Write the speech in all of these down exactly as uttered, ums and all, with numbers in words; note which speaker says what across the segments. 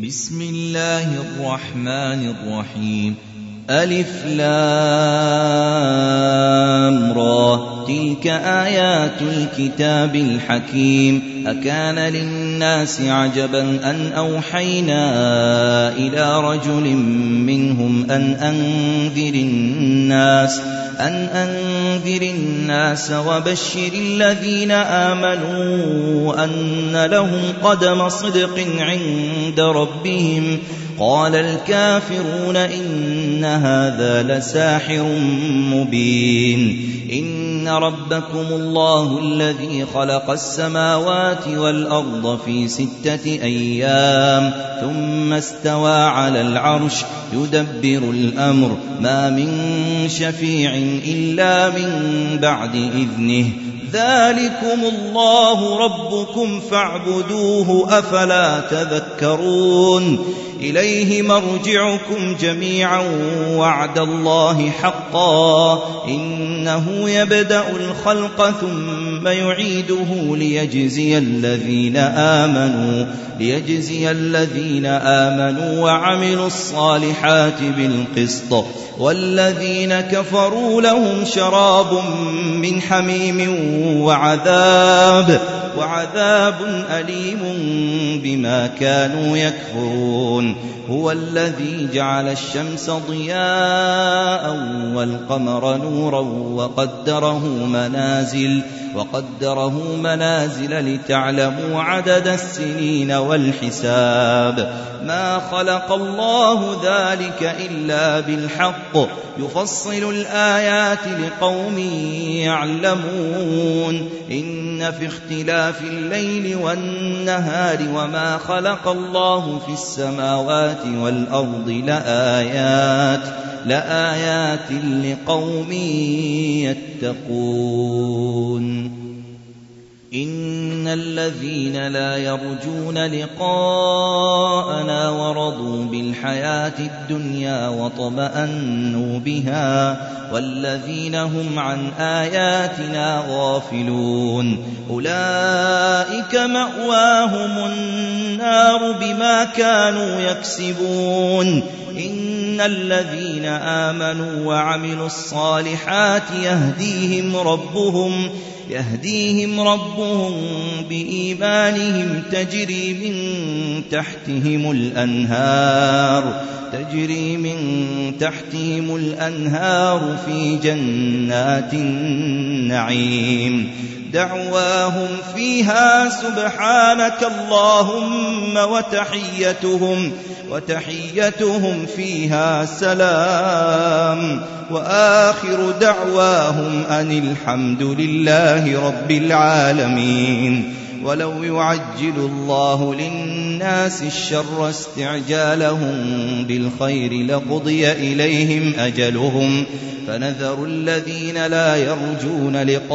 Speaker 1: بسم الله الرحمن الرحيم. ألف لام را، تلك آيات الكتاب الحكيم. أكان للناس عجبا أن أوحينا إلى رجل منهم أن أنذر الناس أن أنذر الناس وبشر الذين آمنوا أن لهم قدم صدق عند ربهم. قال الكافرون إن هذا لساحر مبين. إن ربكم الله الذي خلق السماوات والأرض في ستة أيام ثم استوى على العرش يدبر الأمر، ما من شفيع إلا من بعد إذنه. ذلكم الله ربكم فاعبدوه أفلا تذكرون. إليه مرجعكم جميعا وعد الله حقا، إنه يبدأ الخلق ثم يعيده ليجزي الذين آمنوا ليجزي الذين آمنوا وعملوا الصالحات بالقسط، والذين كفروا لهم شراب من حميم وعذاب وعذاب أليم بما كانوا يكفرون. هو الذي جعل الشمس ضياء والقمر نورا وقدره منازل وقدره منازل لتعلموا عدد السنين والحساب. ما خلق الله ذلك إلا بالحق، يفصل الآيات لقوم يعلمون. إن في اختلاف الليل والنهار وما خلق الله في السماوات والأرض لآيات لآيات لقوم يتقون. إن الذين لا يرجون لقاءنا ورضوا بالحياة الدنيا واطمأنوا بها والذين هم عن آياتنا غافلون أولئك مأواهم النار بما كانوا يكسبون. إن الذين آمنوا وعملوا الصالحات يهديهم ربهم يهديهم ربهم بإيمانهم تجري من تحتهم الأنهار تجري من تحتهم الأنهار في جنات النعيم. دعواهم فيها سبحانك اللهم وتحيتهم وتحيتهم فيها سلام، وآخر دعواهم أن الحمد لله رب العالمين. ولو يعجل الله للناس الشر استعجالهم بالخير لقضي إليهم أجلهم، فنذر الذين لا يرجون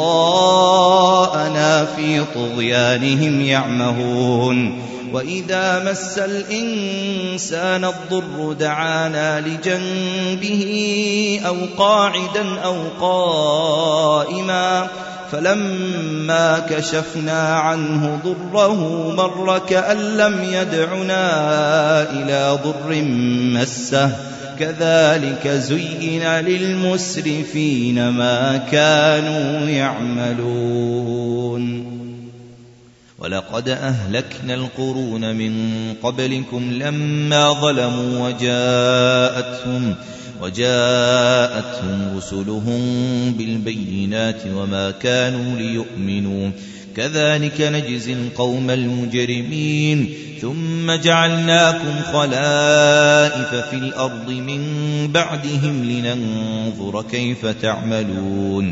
Speaker 1: لقاءنا في طغيانهم يعمهون. وإذا مس الإنسان الضر دعانا لجنبه أو قاعدا أو قائما، فلما كشفنا عنه ضره مر كأن لم يدعنا إلى ضر مسه. كذلك زين للمسرفين ما كانوا يعملون. ولقد أهلكنا القرون من قبلكم لما ظلموا وجاءتهم وجاءتهم رسلهم بالبينات وما كانوا ليؤمنوا، كذلك نجزي القوم المجرمين. ثم جعلناكم خلائف في الأرض من بعدهم لننظر كيف تعملون.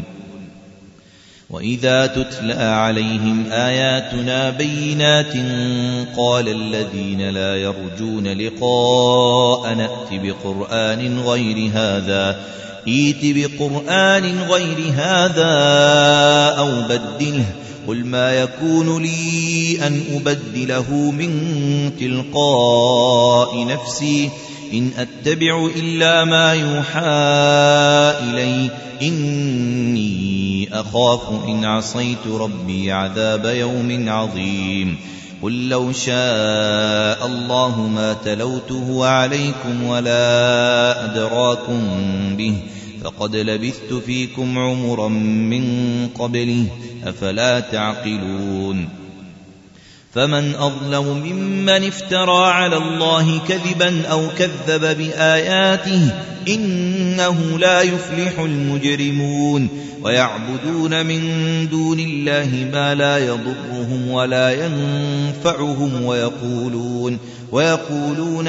Speaker 1: وإذا تتلى عليهم آياتنا بينات قال الذين لا يرجون لقاء نأت بقرآن غير هذا ائت بقرآن غير هذا أو بدله. قل ما يكون لي أن أبدله من تلقاء نفسي إن أتبع إلا ما يوحى إلي إني أخاف إن عصيت ربي عذاب يوم عظيم. قل لو شاء الله ما تلوته عليكم ولا أدراكم به فقد لبثت فيكم عمرا من قبله أفلا تعقلون فمن أظلم ممن افترى على الله كذبا أو كذب بآياته إنه لا يفلح المجرمون ويعبدون من دون الله ما لا يضرهم ولا ينفعهم ويقولون ويقولون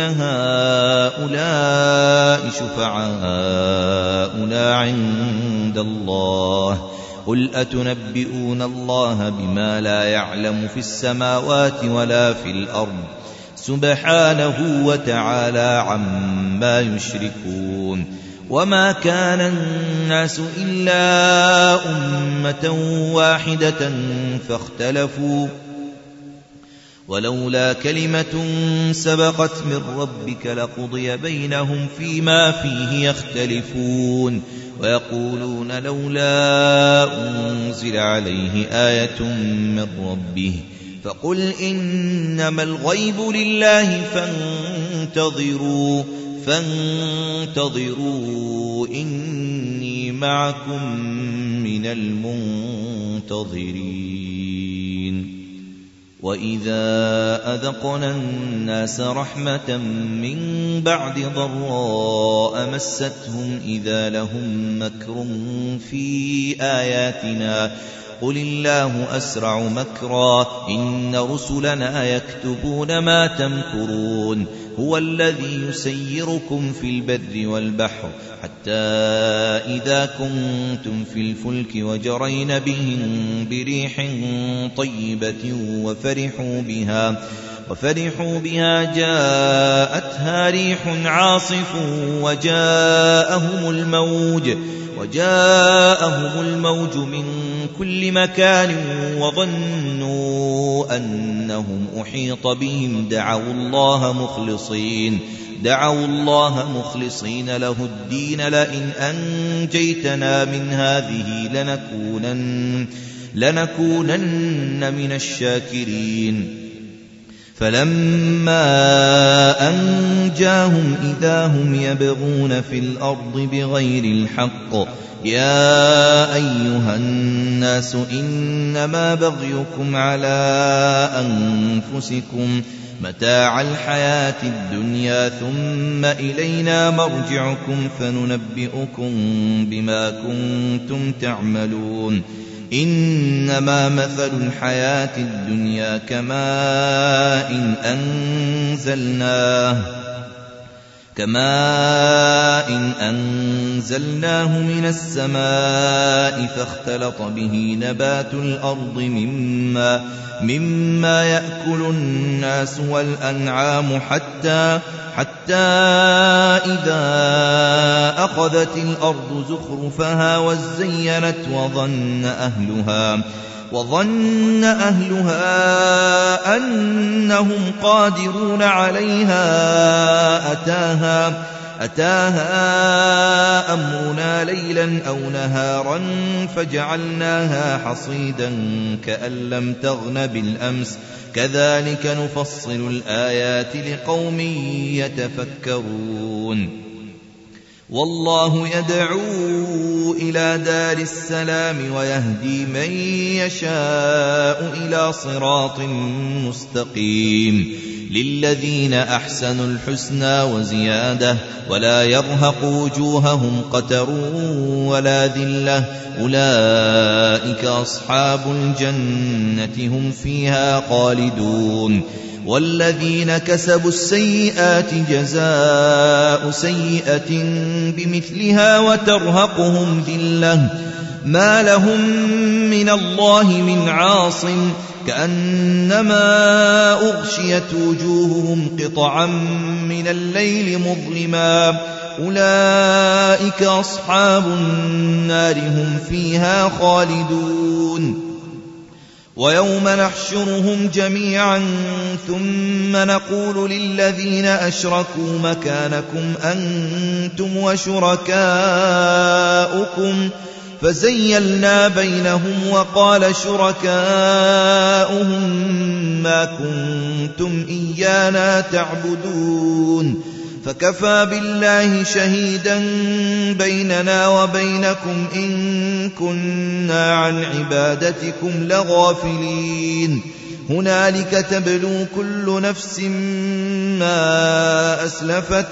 Speaker 1: هؤلاء شفعاؤنا عند الله قل أتنبئون الله بما لا يعلم في السماوات ولا في الأرض سبحانه وتعالى عما يشركون وما كان الناس إلا أمة واحدة فاختلفوا ولولا كلمة سبقت من ربك لقضي بينهم فيما فيه يختلفون ويقولون لولا أنزل عليه آية من ربه فقل إنما الغيب لله فانتظروا فانتظروا إني معكم من المنتظرين وإذا أذقنا الناس رحمة من بعد ضراء مستهم إذا لهم مكر في آياتنا قل الله أسرع مكرا إن رسلنا يكتبون ما تمكرون هو الذي يسيركم في البر والبحر حتى إذا كنتم في الفلك وجرين بهم بريح طيبة وفرحوا بها وفرحوا بها جاءتها ريح عاصف وجاءهم الموج وجاءهم الموج من كل مكان وظنوا أنهم أحيط بهم دعوا الله مخلصين دعوا الله مخلصين له الدين لئن أنجيتنا من هذه لنكونن لنكونن من الشاكرين فلما أنجاهم إذا هم يبغون في الأرض بغير الحق يا أيها الناس إنما بغيكم على أنفسكم متاع الحياة الدنيا ثم إلينا مرجعكم فننبئكم بما كنتم تعملون إنما مثل الحياة الدنيا كماء إن أنزلناه كماء إن أنزلناه من السماء فاختلط به نبات الأرض مما مما يأكل الناس والأنعام حتى حتى إذا أخذت الأرض زخرفها وزينت وظن أهلها وظن أهلها أنهم قادرون عليها أتاها أتاها أمرنا ليلا أو نهارا فجعلناها حصيدا كأن لم تغن بالأمس كذلك نفصل الآيات لقوم يتفكرون والله يدعو إلى دار السلام ويهدي من يشاء إلى صراط مستقيم للذين أحسنوا الحسنى وزيادة ولا يرهق وجوههم قتر ولا ذلة أولئك أصحاب الجنة هم فيها خالدون والذين كسبوا السيئات جزاء سيئة بمثلها وترهقهم ذلة ما لهم من الله من عاصم كأنما أغشيت وجوههم قطعا من الليل مظلما أولئك أصحاب النار هم فيها خالدون ويوم نحشرهم جميعا ثم نقول للذين أشركوا مكانكم أنتم وشركاؤكم فزيلنا بينهم وقال شركاؤهم ما كنتم إيانا تعبدون فكفى بالله شهيدا بيننا وبينكم إن كنا عن عبادتكم لغافلين هنالك تبلو كل نفس ما أسلفت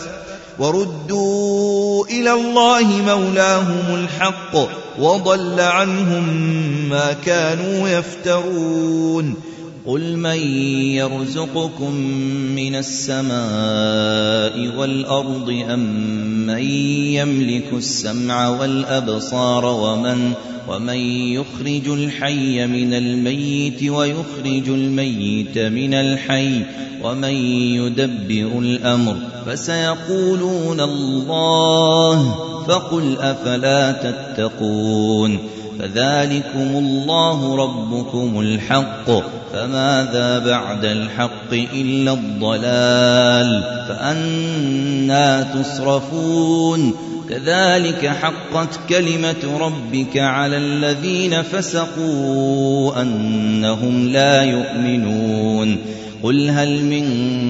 Speaker 1: وردوا إلى الله مولاهم الحق وضل عنهم ما كانوا يفترون
Speaker 2: قل من يرزقكم من السماء والأرض أم من يملك السمع والأبصار ومن, ومن يخرج الحي من الميت ويخرج الميت من الحي ومن يدبر الأمر فسيقولون الله فقل أفلا تتقون فذلكم الله ربكم الحق فماذا بعد الحق إلا الضلال فأنى تصرفون كذلك حقت كلمة ربك على الذين فسقوا أنهم لا يؤمنون قل هل من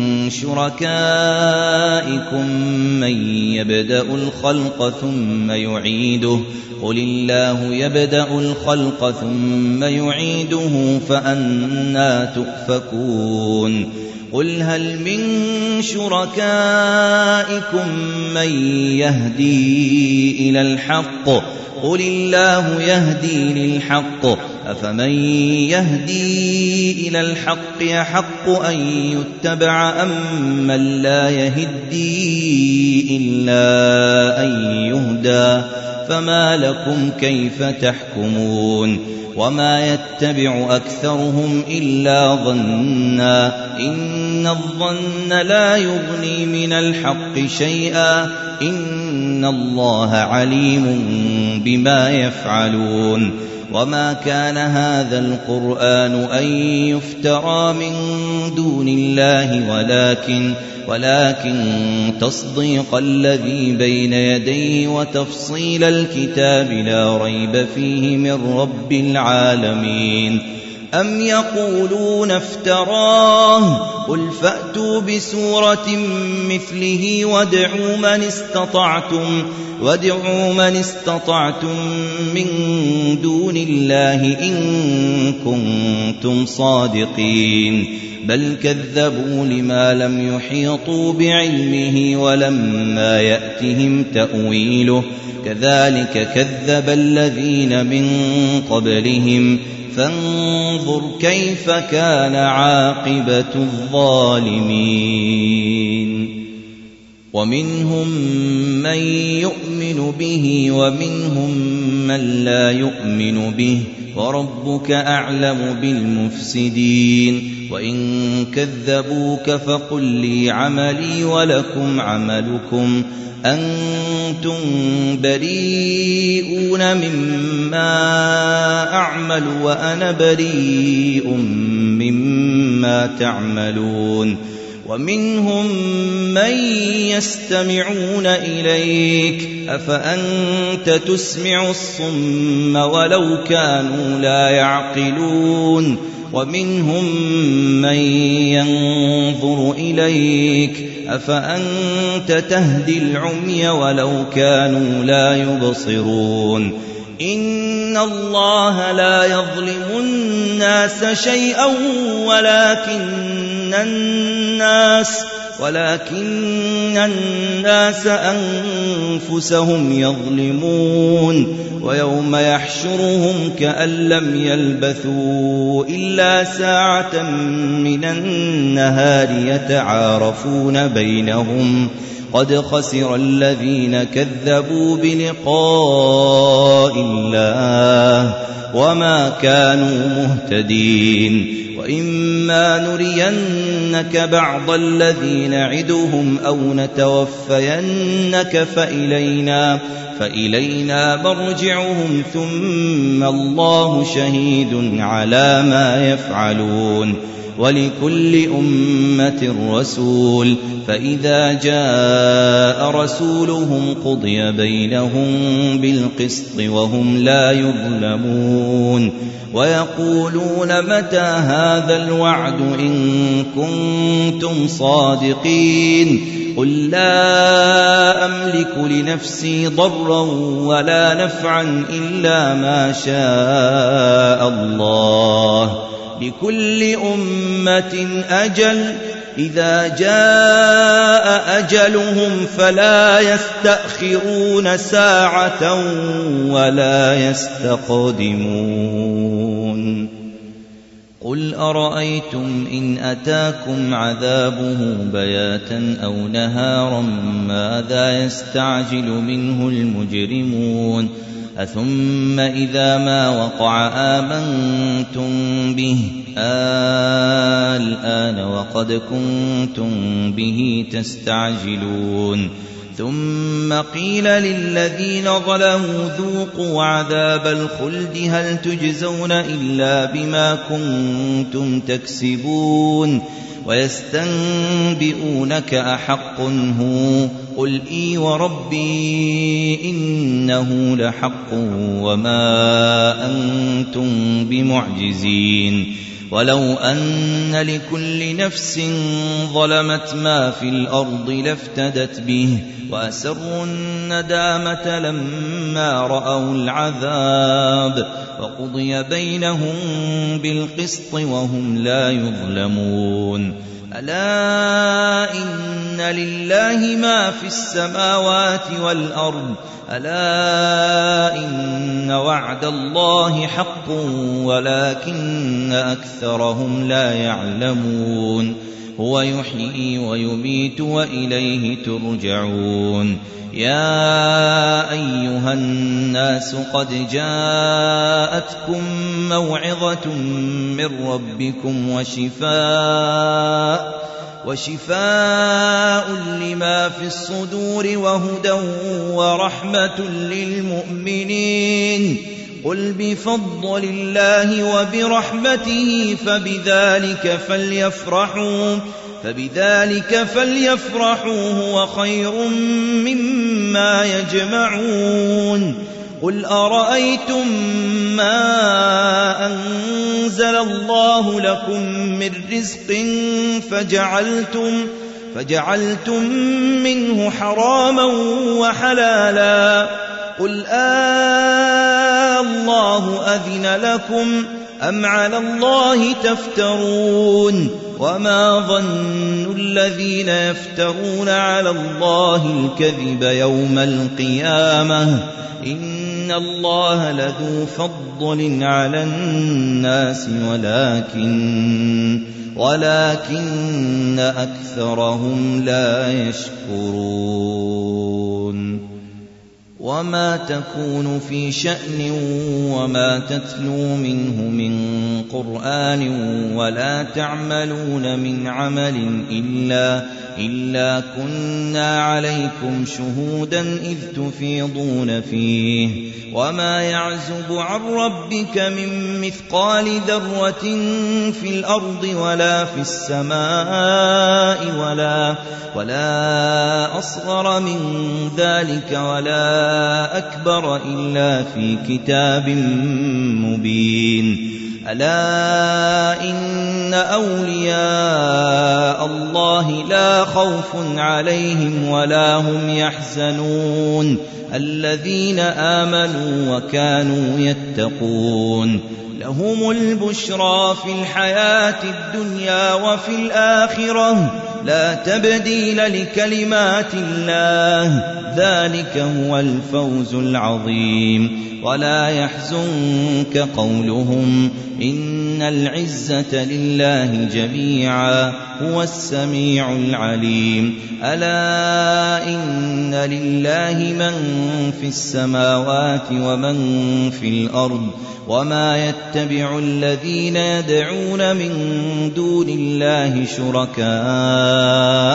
Speaker 2: شركائكم من يبدأ الخلق ثم يعيده قل الله يبدأ الخلق ثم يعيده فأنى تؤفكون قل هل من شركائكم من يهدي إلى الحق قل الله يهدي للحق أفمن يهدي إلى الحق يحق أن يتبع أم من لا يهدي إلا أن يهدى فما لكم كيف تحكمون وما يتبع أكثرهم إلا ظنا إن الظن لا يغني من الحق شيئا إن الله عليم بما يفعلون وما كان هذا القرآن أن يفترى من دون الله ولكن ولكن تصديق الذي بين يديه وتفصيل الكتاب لا ريب فيه من رب العالمين أم يقولون افتراه قل فأتوا بسورة مثله وادعوا من استطعتم وادعوا من استطعتم من دون الله إن كنتم صادقين بل كذبوا لما لم يحيطوا بعلمه ولما يأتهم تأويله كذلك كذب الذين من قبلهم فانظر كيف كان عاقبة الظالمين ومنهم من يؤمن به ومنهم من لا يؤمن به وربك أعلم بالمفسدين وإن كذبوك فقل لي عملي ولكم عملكم أنتم بريئون مما أعمل وأنا بريء مما تعملون ومنهم من يستمعون إليك أفأنت تسمع الصم ولو كانوا لا يعقلون ومنهم من ينظر إليك أفأنت تهدي العمي ولو كانوا لا يبصرون إن الله لا يظلم الناس شيئا ولكن الناس ولكن الناس أنفسهم يظلمون ويوم يحشرهم كأن لم يلبثوا إلا ساعة من النهار يتعارفون بينهم قد خسر الذين كذبوا بلقاء الله وما كانوا مهتدين وإما نرينك بعض الذي نعدهم أو نتوفينك فإلينا, فإلينا مرجعهم ثم الله شهيد على ما يفعلون ولكل أمة رسول، فإذا جاء رسولهم قضي بينهم بالقسط وهم لا يظلمون. ويقولون متى هذا الوعد إن كنتم صادقين؟ قل لا أملك لنفسي ضرا ولا نفعا إلا ما شاء الله، لكل أمة أجل، إذا جاء أجلهم فلا يستأخرون ساعة ولا يستقدمون. قل أرأيتم إن أتاكم عذابه بياتا أو نهارا ماذا يستعجل منه المجرمون؟ أثم إذا ما وقع آمنتم به الآن وقد كنتم به تستعجلون. ثم قيل للذين ظلموا ذوقوا عذاب الخلد هل تجزون إلا بما كنتم تكسبون. ويستنبئونك أحق هو؟ قل إي وربي إنه لحق وما أنتم بمعجزين. ولو أن لكل نفس ظلمت ما في الأرض لافتدت به وأسروا الندامة لما رأوا العذاب وقضي بينهم بالقسط وهم لا يظلمون. ألا إن لله ما في السماوات والأرض، ألا إن وعد الله حق ولكن أكثرهم لا يعلمون. هو يحيي ويميت وإليه ترجعون. يا أيها الناس قد جاءتكم موعظة من ربكم وشفاء وشفاء لما في الصدور وهدى ورحمة للمؤمنين. قل بفضل الله وبرحمته فبذلك فليفرحوا فبذلك فليفرحوا هو خير مما يجمعون. قل أرأيتم ما أنزل الله لكم من رزق فجعلتم فجعلتم منه حراما وحلالا، قل آه الله أذن لكم أم على الله تفترون؟ وما ظن الذين يفترون على الله الكذب يوم القيامة؟ إن الله لذو فضل على الناس ولكن ولكن أكثرهم لا يشكرون. وما تكون في شأن وما تتلو منه من قرآن ولا تعملون من عمل إلا إلا كنا عليكم شهودا إذ تفيضون فيه. وما يعزب عن ربك من مثقال ذرة في الأرض ولا في السماء ولا ولا أصغر من ذلك ولا أكبر إلا في كتاب مبين. ألا إن أولياء الله لا خوف عليهم ولا هم يحزنون الذين آمنوا وكانوا يتقون. لهم البشرى في الحياة الدنيا وفي الآخرة لا تبديل لكلمات الله ذلك هو الفوز العظيم. ولا يحزنك قولهم إن العزة لله جميعا هو السميع العليم. ألا إن لله من في السماوات ومن في الأرض وما يتبع الذين يدعون من دون الله شركاء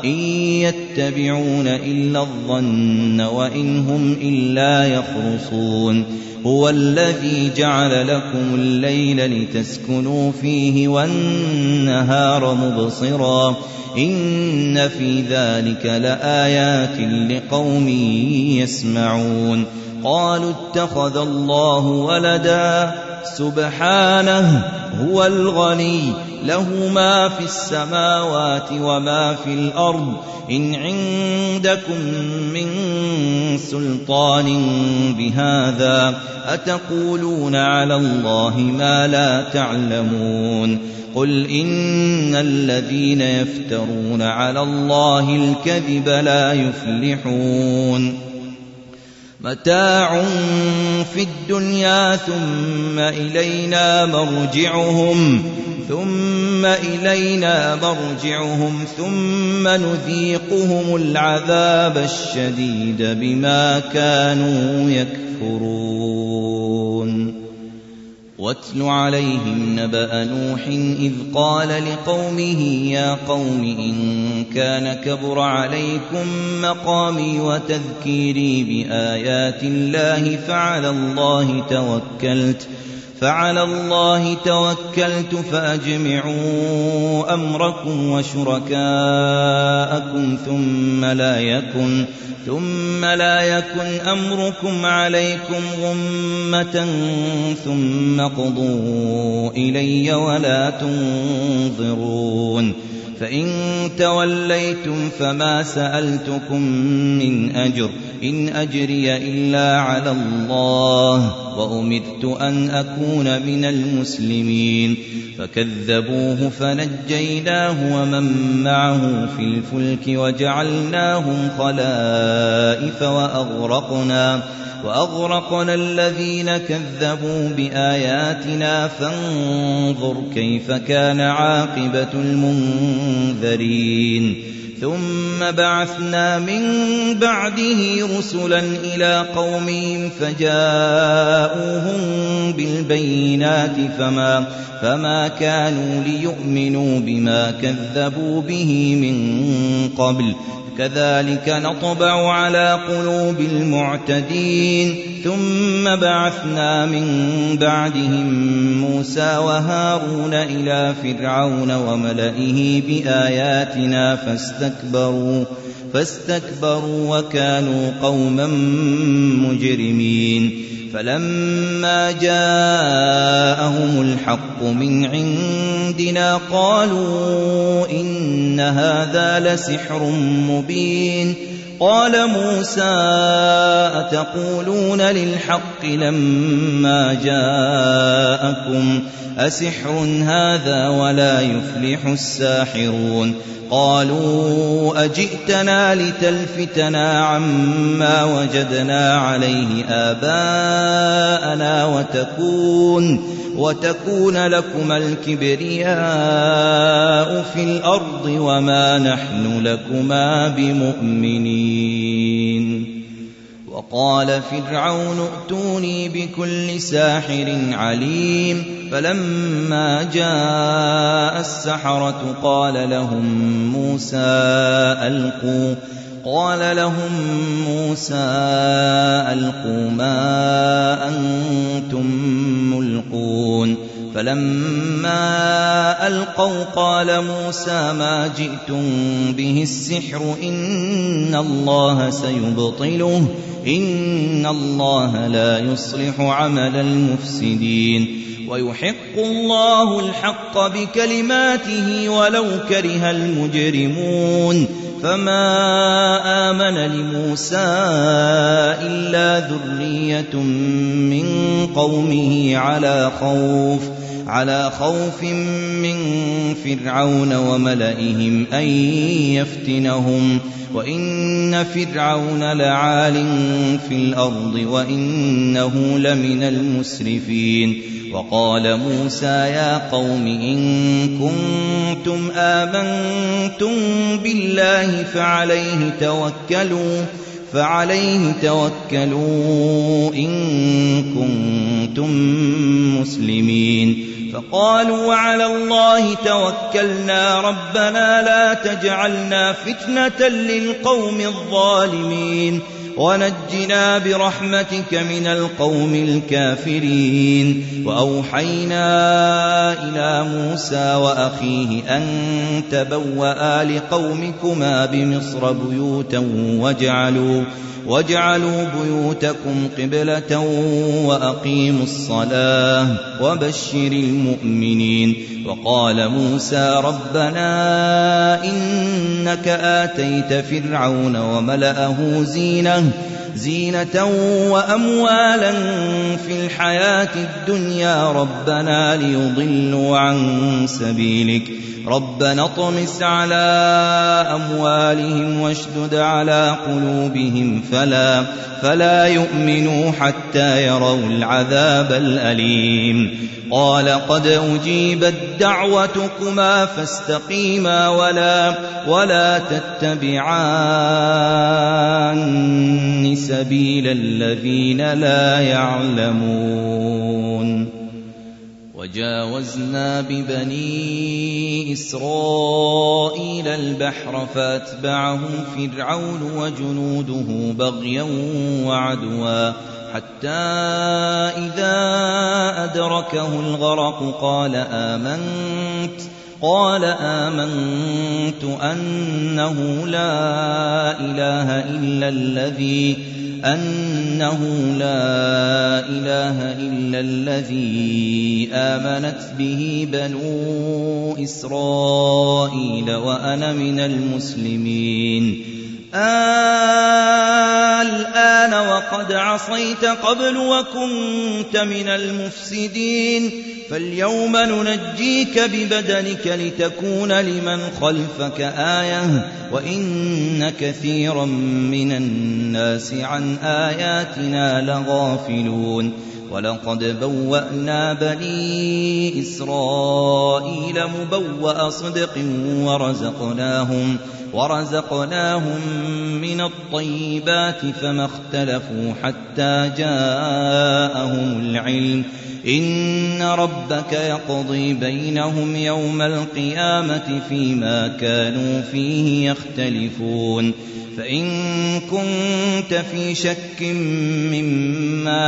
Speaker 2: إن يتبعون إلا الظن وإن هم إلا يخرصون هو الذي جعل لكم الليل لتسكنوا فيه والنهار مبصرا إن في ذلك لآيات لقوم يسمعون قالوا اتخذ الله ولدا سبحانه هو الغني له ما في السماوات وما في الأرض إن عندكم من سلطان بهذا أتقولون على الله ما لا تعلمون قل إن الذين يفترون على الله الكذب لا يفلحون متاع في الدنيا ثم إلينا مرجعهم ثم إلينا مرجعهم ثم نذيقهم العذاب الشديد بما كانوا يكفرون واتل عليهم نبأ نوح إذ قال لقومه يا قوم إن كان كبر عليكم مقامي وتذكيري بآيات الله فعلى الله توكلت فعلى الله توكلت فأجمعوا أمركم وشركاءكم ثم لا يكن ثم لا يكن أمركم عليكم غمة ثم قضوا إلي ولا تنظرون فإن توليتم فما سألتكم من أجر إن أجري إلا على الله وأمرت أن أكون من المسلمين فكذبوه فنجيناه ومن معه في الفلك وجعلناهم خلائف وأغرقنا وأغرقنا الذين كذبوا بآياتنا فانظر كيف كان عاقبة المنذرين ثم بعثنا من بعده رسلا إلى قومهم فجاءوهم بالبينات فما, فما كانوا ليؤمنوا بما كذبوا به من قبل كذلك نطبع على قلوب المعتدين ثم بعثنا من بعدهم موسى وهارون إلى فرعون وملئه بآياتنا فاستكبروا فاستكبروا وكانوا قوما مجرمين فلما جاءهم الحق من عندنا قالوا إن هذا لسحر مبين قال موسى أتقولون للحق لما جاءكم أسحر هذا ولا يفلح الساحرون قالوا أجئتنا لتلفتنا عما وجدنا عليه آباءنا وتكون وتكون لكما الكبرياء في الأرض وما نحن لكما بمؤمنين وقال فرعون ائتوني بكل ساحر عليم فلما جاء السحرة قال لهم موسى ألقوا قال لهم موسى ألقوا ما أنتم ملقون فلما ألقوا قال موسى ما جئتم به السحر إن الله سيبطله إن الله لا يصلح عمل المفسدين ويحق الله الحق بكلماته ولو كره المجرمون فما آمن لموسى إلا ذرية من قومه على خوف على خوف من فرعون وملئهم أن يفتنهم وإن فرعون لعال في الأرض وإنه لمن المسرفين وقال موسى يا قوم إن كنتم آمنتم بالله فعليه توكلوا فعليه توكلوا إن كنتم مسلمين. فقالوا على الله توكلنا ربنا لا تجعلنا فتنة للقوم الظالمين ونجنا برحمتك من القوم الكافرين. وأوحينا إلى موسى وأخيه أن تبوأ لقومكما بمصر بيوتا واجعلوا واجعلوا بيوتكم قبلة وأقيموا الصلاة وبشر المؤمنين. وقال موسى ربنا إنك آتيت فرعون وملأه زينة زينة وأموالا في الحياة الدنيا ربنا ليضلوا عن سبيلك ربنا اطمس على أموالهم واشدد على قلوبهم فلا, فلا يؤمنوا حتى يروا العذاب الأليم. قال قد أجيبت دعوتكما فاستقيما ولا, ولا تتبعان سبيل الذين لا يعلمون. وجاوزنا ببني إسرائيل البحر فأتبعهم فرعون وجنوده بغيا وعدوا حتى إذا أدركه الغرق قال آمنت قال آمنت أنه لا إله إلا الذي أنه لا إله إلا الذي آمنت به بنو إسرائيل وأنا من المسلمين. الآن وقد عصيت قبل وكنت من المفسدين فاليوم ننجيك ببدنك لتكون لمن خلفك آية وإن كثيرا من الناس عن آياتنا لغافلون. ولقد بوأنا بني إسرائيل مبوأ صدق ورزقناهم ورزقناهم من الطيبات فما اختلفوا حتى جاءهم العلم إن ربك يقضي بينهم يوم القيامة فيما كانوا فيه يختلفون. فإن كنت في شك مما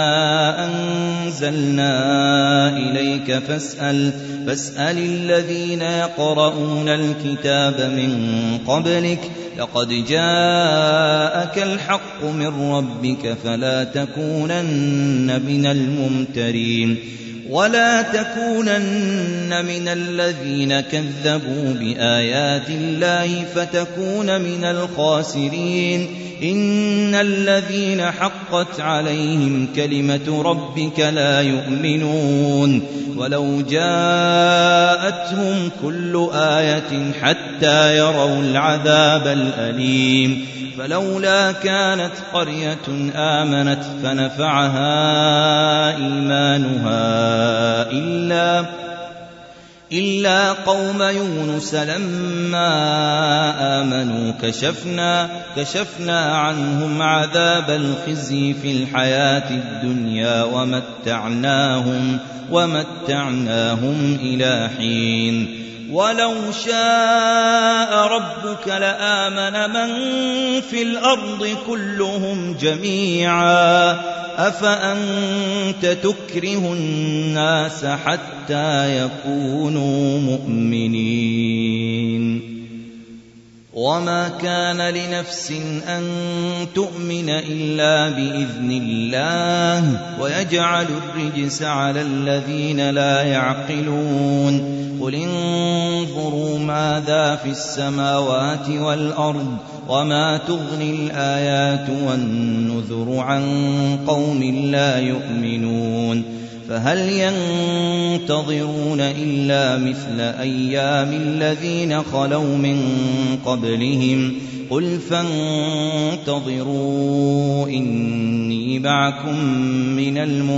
Speaker 2: أنزلنا إليك فاسأل, فاسأل الذين يقرؤون الكتاب من قبلك لقد جاءك الحق من ربك فلا تكونن من الممترين ولا تكونن من الذين كذبوا بآيات الله فتكون من الخاسرين. إن الذين حقت عليهم كلمة ربك لا يؤمنون ولو جاءتهم كل آية حتى يروا العذاب الأليم. فلولا كانت قرية آمنت فنفعها إيمانها إلا إلا قوم يونس لما آمنوا كشفنا, كشفنا عنهم عذاب الخزي في الحياة الدنيا ومتعناهم, ومتعناهم إلى حين. ولو شاء ربك لآمن من في الأرض كلهم جميعا أفأنت تكره الناس حتى يكونوا مؤمنين. وما كان لنفس أن تؤمن إلا بإذن الله ويجعل الرجس على الذين لا يعقلون. قل انظروا ماذا في السماوات والأرض وما تغني الآيات والنذر عن قوم لا يؤمنون. فهل ينتظرون إلا مثل أيام الذين خلوا من قبلهم قل فانتظروا إني معكم من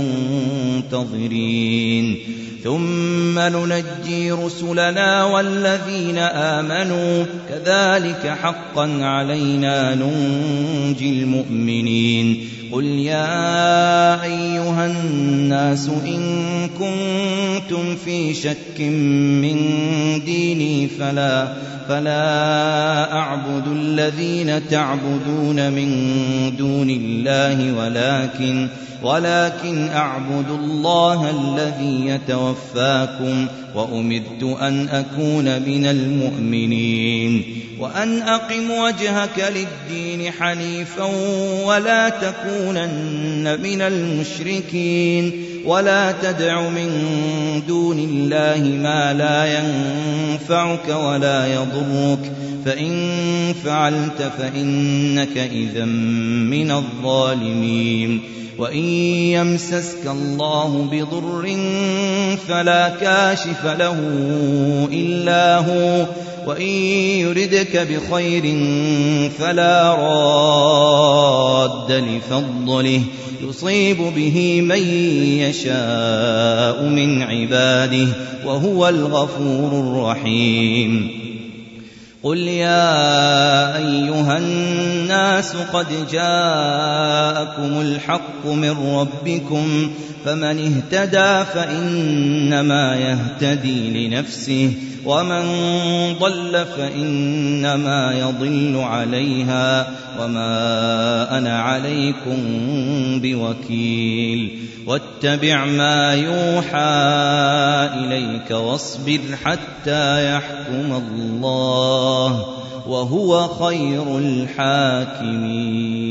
Speaker 2: المنتظرين ثم ننجي رسلنا والذين آمنوا كذلك حقا علينا ننجي المؤمنين قل يا أيها الناس إن كنتم في شك من ديني فلا, فلا أعبد الذين تعبدون من دون الله ولكن ولكن أعبد الله الذي يتوفاكم وأمرت أن أكون من المؤمنين وأن أقم وجهك للدين حنيفا ولا تكونن من المشركين ولا تدع من دون الله ما لا ينفعك ولا يضرك فإن فعلت فإنك إذا من الظالمين وإن يمسسك الله بضر فلا كاشف له إلا هو وإن يردك بخير فلا راد لفضله يصيب به من يشاء من عباده وهو الغفور الرحيم قل يا أيها الناس قد جاءكم الحق من ربكم فمن اهتدى فإنما يهتدي لنفسه ومن ضل فإنما يضل عليها وما أنا عليكم بوكيل واتبع ما يوحى إليك واصبر حتى يحكم الله وهو خير الحاكمين.